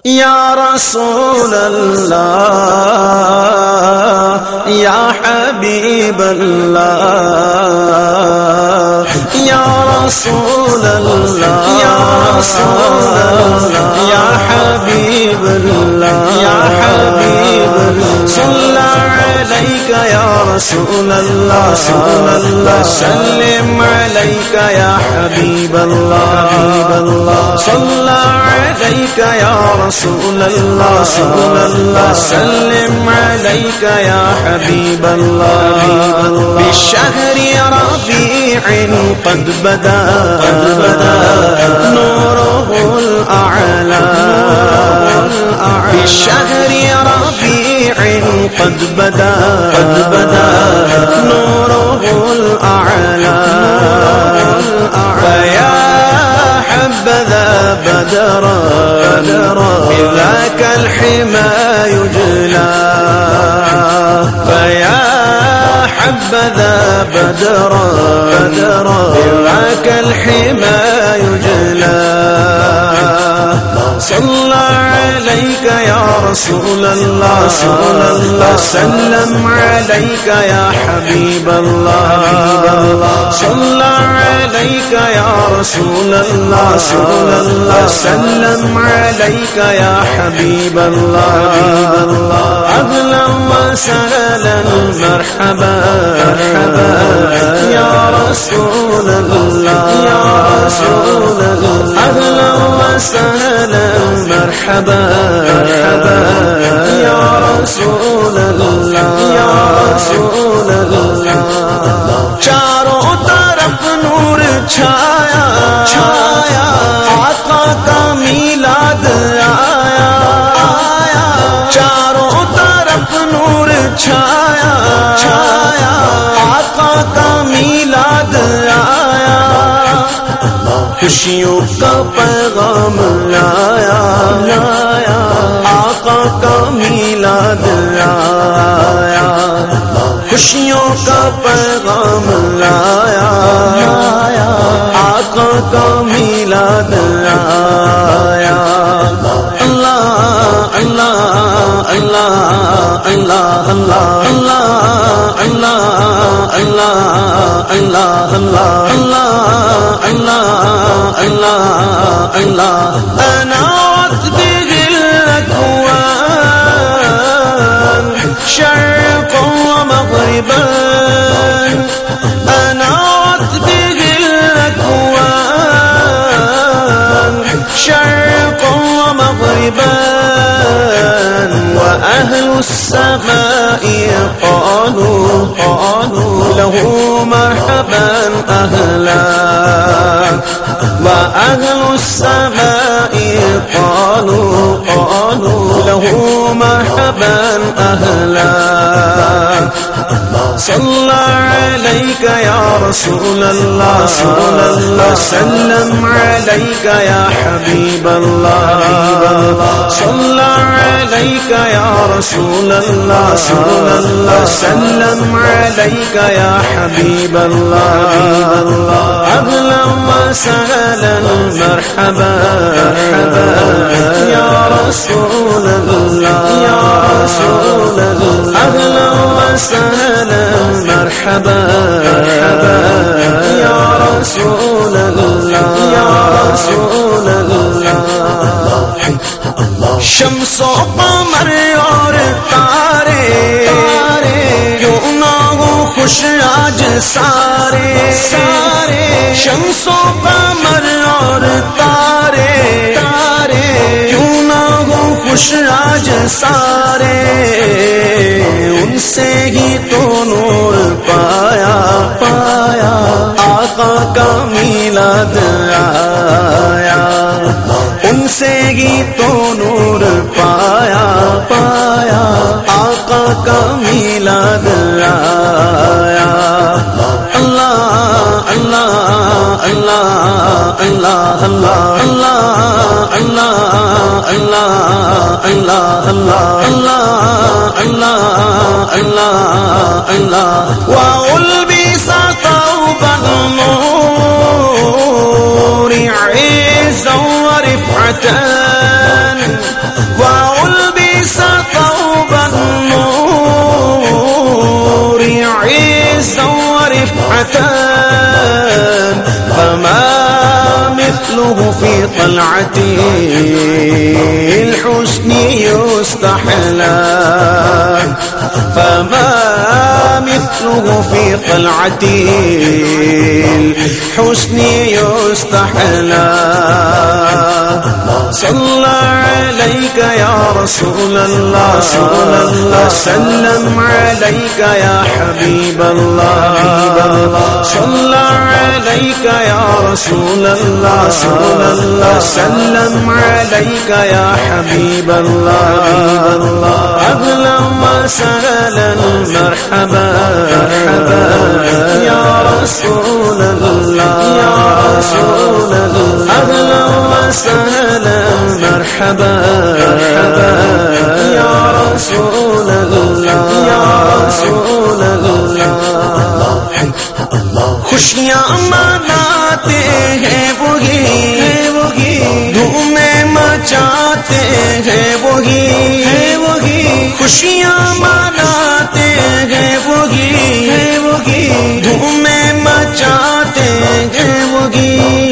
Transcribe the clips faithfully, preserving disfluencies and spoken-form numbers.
یا رسول اللہ یا حبیب اللہ یا رسول اللہ یا رسول اللہ یا حبیب اللہ یا حبیب اللہ صلی علیک یا رسول اللہ صلی اللہ سلم علیک یا حبیب اللہ صلی علیک یا رسول اللہ صلی اللہ سلم علیک یا حبیب اللہ بشہر ربیع قد بدا نورہ الاعلی بشہر ربیع قد بدا نورہ الاعلی فیا حبذا بدرا بذاك الحمى يجلى فيا حبذا بدرا بذاك الحمى يجلى صلى عليك يا رسول الله سلم عليك يا حبيب الله صلى عليك يا رسول الله سلم عليك يا حبيب الله أهلا وسهلا مرحبا يا رسول الله يا رسول الله أهلا وسهلا مرحبا يا رسول الله يا رسول الله چاروں طرف نور چھایا چھایا آقا کا میلاد آیا آیا چاروں طرف نور چھایا چھایا آقا کا میلاد آیا خوشیوں کا پیغام لایا لایا آقا کا میلاد آیا خوشیوں کا پیغام لایا لایا آقا کا میلاد آیا اللہ اللہ اللہ اللہ اللہ اللہ اللہ اللہ اللہ اللہ اللہ اللہ أنارت به الأكوان شرقا ومغربا أنارت به الأكوان شرقا ومغربا وأهل السماء قالوا قالوا له مرحبا أهلا وأهل السماء قالوا قالوا له مرحبا أهلا صلى عليك يا رسول الله سلم عليك يا حبيب الله صلى عليك يا رسول الله سلم عليك يا حبيب الله أهلا وسهلا مرحبا يا رسول الله يا رسول الله أهلا وسهلا مرحبا يا رسول الله يا رسول الله شمس و قمر اور تارے کیوں نہ ہو خوش آج سارے سارے شمس و قمر اور تارے تارے کیوں نہ ہو خوش آج سارے ان سے ہی تو نور پایا پایا آقا کا میلاد آیا ان سے ہی تو نور پایا پایا آقا کا میلاد آیا اللہ اللہ اللہ اللہ اللہ اللہ اللہ اللہ اللہ اللہ اللہ اللہ وألبس ثوب النور عزا ورفعة صفحة فما مثله في طلعة الحسن يستحلى فما مثله في طلعة الحسن يستحلى صلى عليك يا رسول الله سلم عليك يا حبيب الله صلى عليك يا رسول الله سلم عليك يا حبيب الله أهلا وسهلا مرحبا يا رسول الله يا رسول الله أهلا وسهلا مرحبا يا رسول الله يا رسول الله خوشیاں مناتے ہیں وہی دھومیں مچاتے ہیں وہی خوشیاں مناتے ہیں وہی دھومیں مچاتے ہیں وہی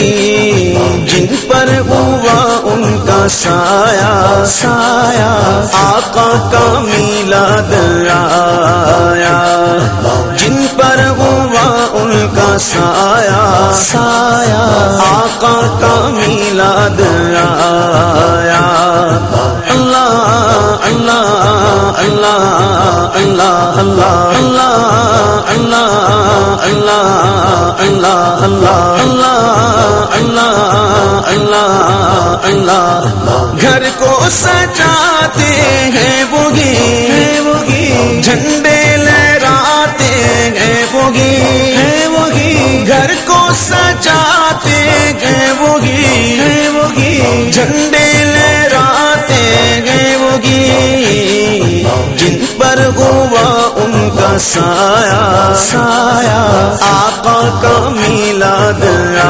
جن پر ہوا ان کا سایہ سایہ آقا کا میلاد آیا جن پر ہوا ان کا سایہ سایہ آقا کا میلاد آیا اللہ اللہ اللہ اللہ اللہ اللہ اللہ اللہ اللہ اللہ اللہ اللہ گھر کو سجاتے ہیں وہی جھنڈے لہراتے ہیں وہی گھر کو سجاتے ہیں وہی جھنڈے لہراتے ہیں وہی جن پر ہوا ان کا سایہ سایہ آقا کا میلاد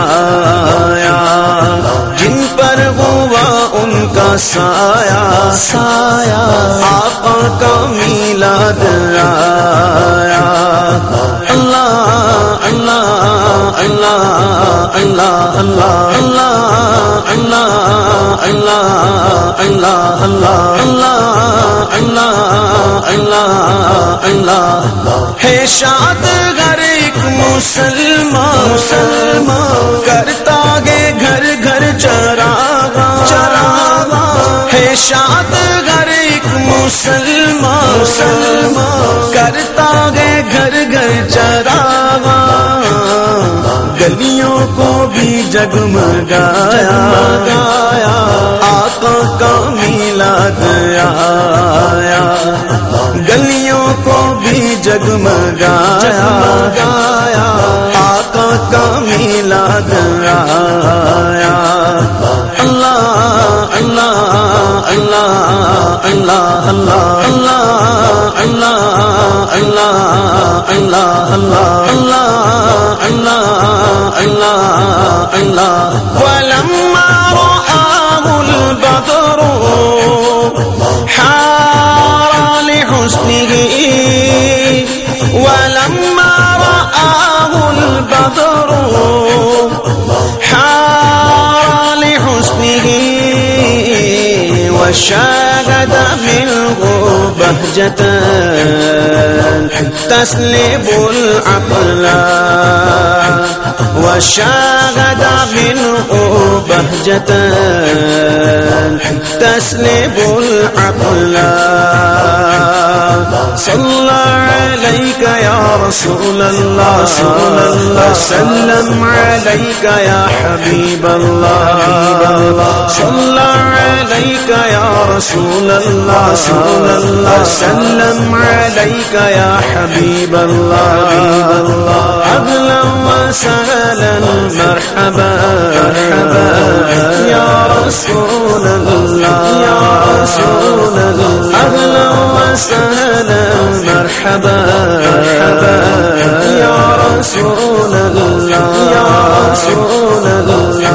آیا جن پر ہوا ان کا سایہ سایہ آقا کا میلاد آیا اللہ اللہ اللہ اللہ اللہ اللہ اللہ اللہ اللہ اللہ اللہ اللہ ہے شاد ہر ایک مسلمان مسلمان کرتا ہے گھر گھر چراغاں چراغاں ہے شاد ہر ایک مسلمان مسلمان کرتا ہے گھر گھر چراغاں گلیوں کو بھی جگمگایا گایا آقا کا میلاد آیا گلیوں کو بھی جگمگایا گایا آقا کا میلاد آیا اللہ اللہ اللہ اللہ اللہ اللہ اللہ اللہ اللہ اللہ اللہ اللہ ولما رآه البدر حار لحسنه ولما رآه البدر حار لحسنه وشاهد منه بهجة تسلب العقل وشاهد منه بهجة تسلب العقل صلى عليك يا رسول الله سلم عليك يا حبيب الله صلى عليك يا رسول الله سلم عليك يا حبيب الله أهلا وسهلا مرحبا يا رسول الله يا رسول الله أهلا وسهلا مرحبا يا رسول الله يا رسول الله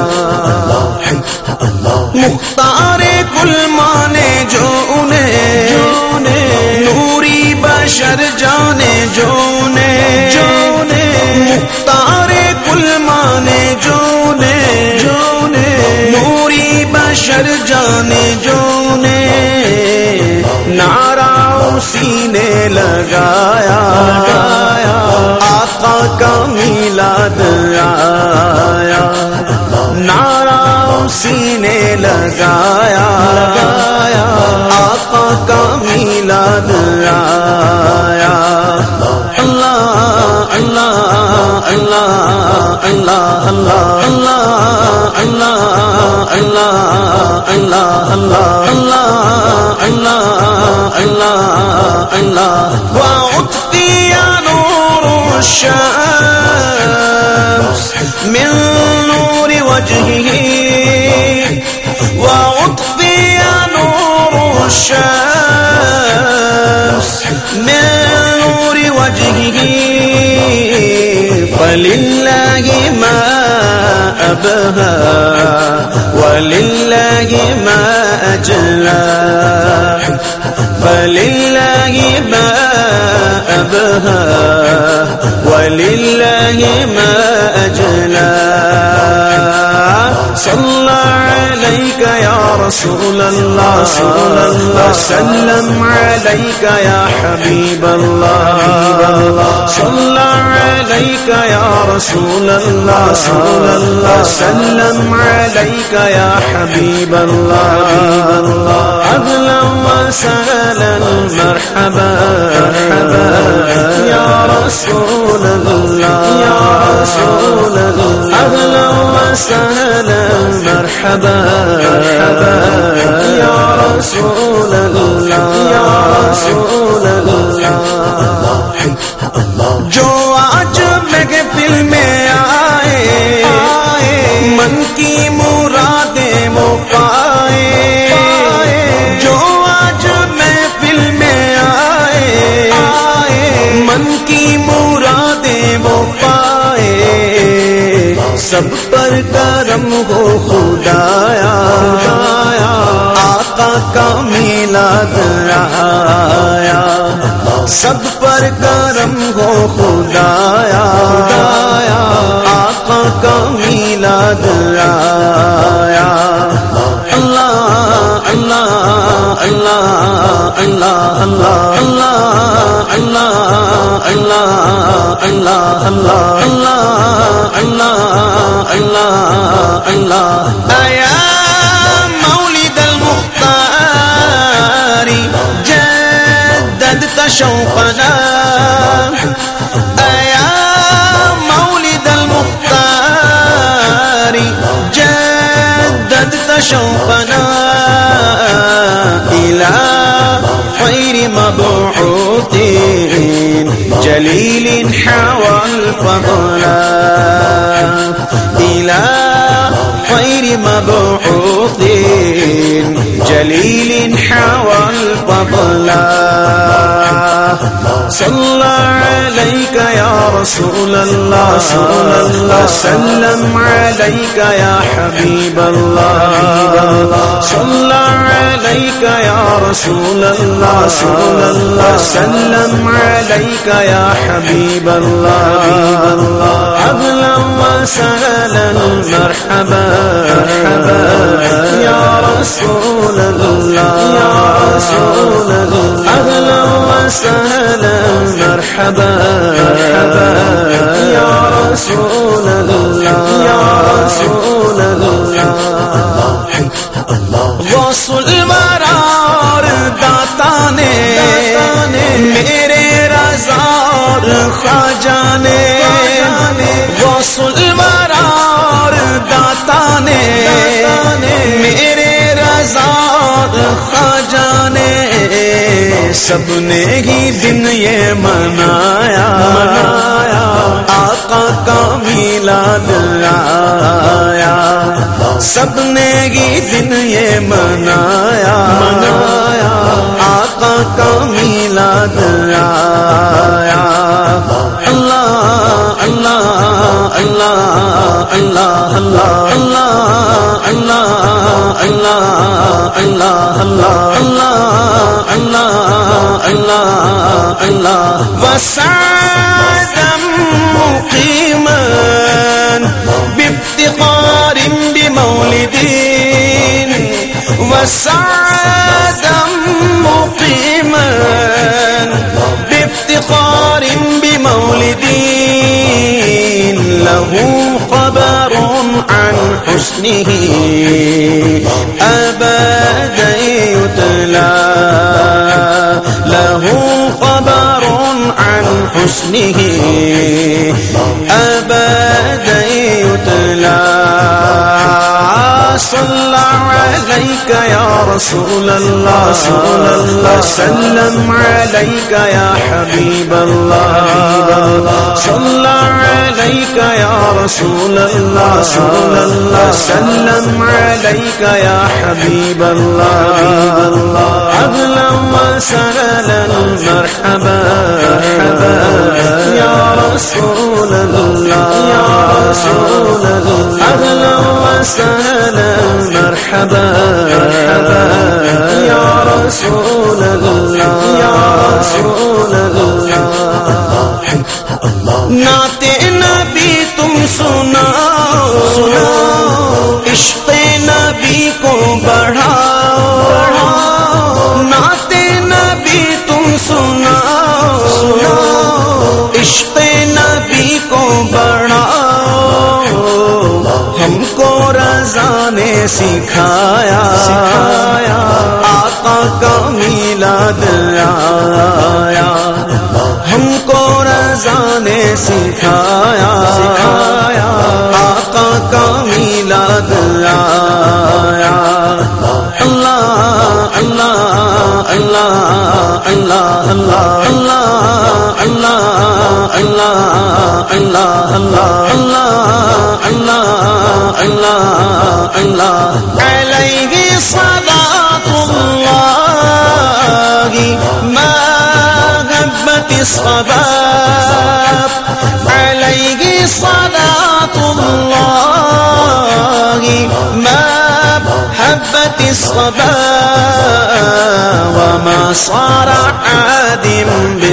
مختار کل مانے جو انہیں نوری بشر جانے جو انہیں مختار کل مانے جو نے جو نے نوری بشر جانے جو نے نعرہ اسی نے لگایا آقا کا میلاد آیا نعرہ اسی نے لگایا آقا کا میلاد آیا اللہ اللہ اللہ اللہ اللہ اللہ اللہ اللہ اللہ اللہ اللہ اللہ وأعطي نور الشمس من نور وجهه وأعطي نور الشمس من نور وجهه فلله ما أبهى ولله ما أجلى فلله ما أبهى ولله ما أجلى صلى عليك يا رسول الله وسلم عليك يا حبيب الله صلى عليك يا رسول الله وسلم عليك يا حبيب الله أهلا وسهلا مرحبا يا رسول الله يا رسول الله أهلا وسهلا مرحبا يا رسول الله يا رسول الله جو آج محفل میں آئے من کی مرادیں وہ پائے جو آج محفل میں آئے من کی مرادیں وہ پائے سب پر کرم ہو خدایا آقا کا میلاد آیا سب پر کرم ہو خدایا آقا کا میلاد آیا اللہ اللہ اللہ اللہ اللہ اللہ اللہ اللہ اللہ اللہ اللہ اللہ آیا مولد المختار جددت شوقنا آیا مولد المختار جددت شوقنا إلى خير مبعوث جليل حوى الفضل إلى خير مبعوث جليل حوى الفضل صلى عليك يا رسول الله وسلم عليك يا حبيب الله صلى عليك يا رسول الله وسلم عليك يا حبيب الله أهلا وسهلا مرحبا يا رسول الله يا رسول الله أهلا وسهلا مرحبا يا رسول الله يا رسول الله غوث المرار داتا نے میرے رضا خواجہ نے غوث المرار داتا نے میرے رضا خواجہ نے سب نے ہی دن یہ منایا آقا کا میلاد آیا سب نے ہی دن یہ منایا آقا کا میلاد آیا اللہ اللہ اللہ اللہ اللہ اللہ اللہ اللہ اللہ اللہ اللہ اللہ وسعدم مقيما بافتخار بمولد وسعدا مقيما بافتخار بمولد له خبر عن حسنه أبدا يتلى له خبر عن حسنه أبدا يتلى صلى عليك يا رسول الله وسلم عليك يا حبيب الله صلى عليك يا رسول الله وسلم عليك يا حبيب الله أهلا وسهلا مرحبا يا رسول الله يا رسول الله أهلا وسهلا مرحبا يا رسول الله يا رسول الله نعت نبی تم سناؤ سناؤ عشق نبی کو بڑھاؤ نعت نبی تم سناؤ سناؤ عشق نبی کو بڑھاؤ ہم کو رضا نے سکھایا سکھایا آقا کا میلاد آیا ہم کو رضا نے سکھایا سکھایا آقا کا میلاد آیا اللہ اللہ اللہ اللہ اللہ اللہ اللہ اللہ اللہ اللہ اللہ اللہ علیہ صلاۃ اللہ ما غبت الصباب علیہ صلاۃ اللہ ما حبت الصباب وما صار عادم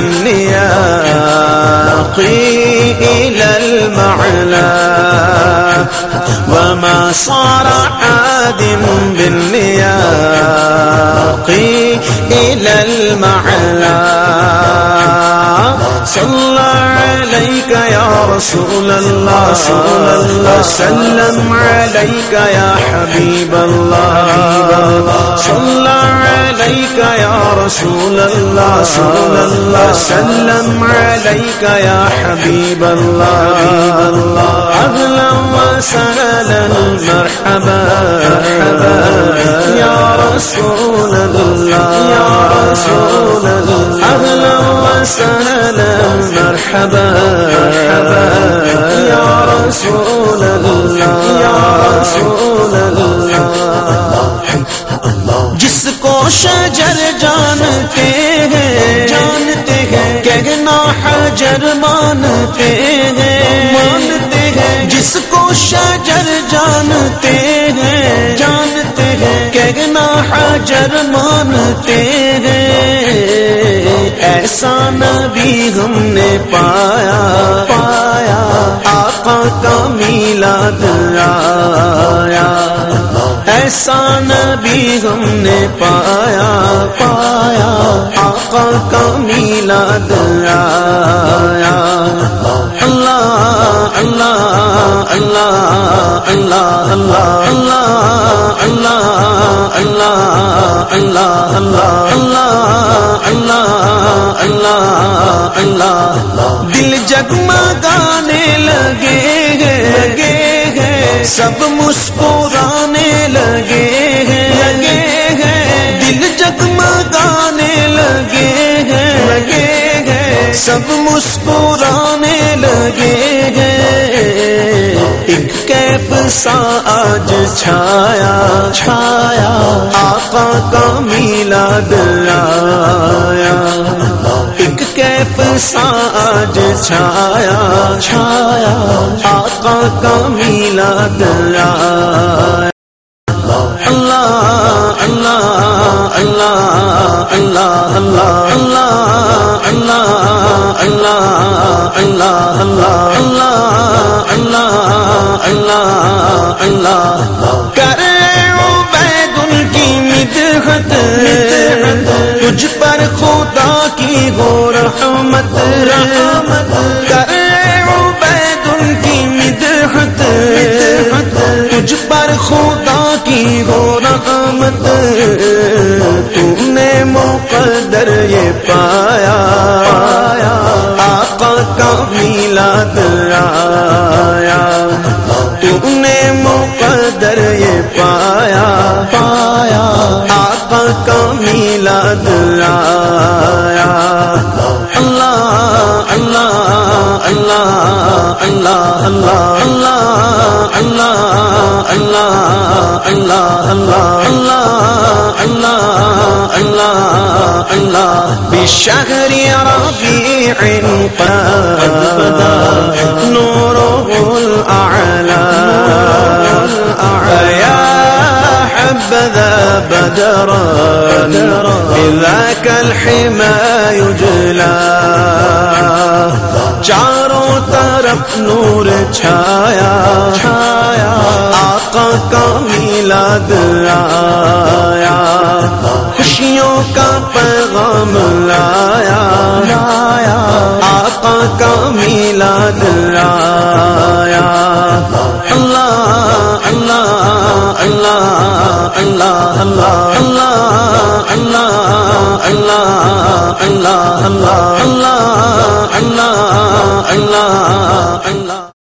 بالنياق إلى المعلى وما صار عادم بالنياق إلى المعلى صلى عليك يا رسول الله وسلم عليك يا حبيب الله صلى عليك يا رسول الله وسلم عليك يا حبيب الله أهلا وسهلا مرحبا يا رسول الله يا رسول الله أهلا وسهلا مرحبا يا رسول الله يا رسول الله جس کو شجر جانتے ہیں جانتے ہیں کہنا حجر مانتے ہیں مانتے ہیں جس کو شجر جانتے ہیں جانتے ہیں کہنا حجر مانتے ہیں ایسا نبی ہم نے پایا پایا آقا کا میلاد آیا ایسا نبی ہم نے پایا پایا آقا کا میلاد آیا اللہ اللہ اللہ اللہ اللہ اللہ اللہ اللہ اللہ اللہ اللہ اللہ دل جگمگانے لگے لگے ہیں سب مسکرانے لگے ہیں لگے ہیں دل جگمگانے لگے ہیں لگے ہیں سب مسکرانے لگے ہیں ایک کیف سا آج چھایا چھایا آقا کا میلاد آیا ایک کیف سا آج چھایا چھایا آقا کا میلاد آیا اللہ اللہ اللہ اللہ اللہ اللہ اللہ اللہ اللہ اللہ اللہ اللہ اللہ کرے عبید ان کی مدحت تجھ پر خدا کی ہو رحمت کرے عبید ان کی مدحت تجھ پر خدا کی ہو رحمت تم نے مقدر یہ پایا آقا کا میلاد آیا تم نے مقدر یہ پایا پایا آقا کا میلاد آیا اللہ اللہ اللہ اللہ اللہ اللہ اللہ اللہ اللہ اللہ اللہ اللہ بشہر ربیع قد بدا نوره الأعلى يا حبذا بدرا بذاك الحمى يجلى چاروں طرف نور چھایا چھایا آقا کا میلاد آیا خوشیوں کا پیغام لایا لایا آقا کا میلاد آیا اللہ اللہ اللہ اللہ اللہ اللہ اللہ اللہ اللہ اللہ اللہ اللہ اللہ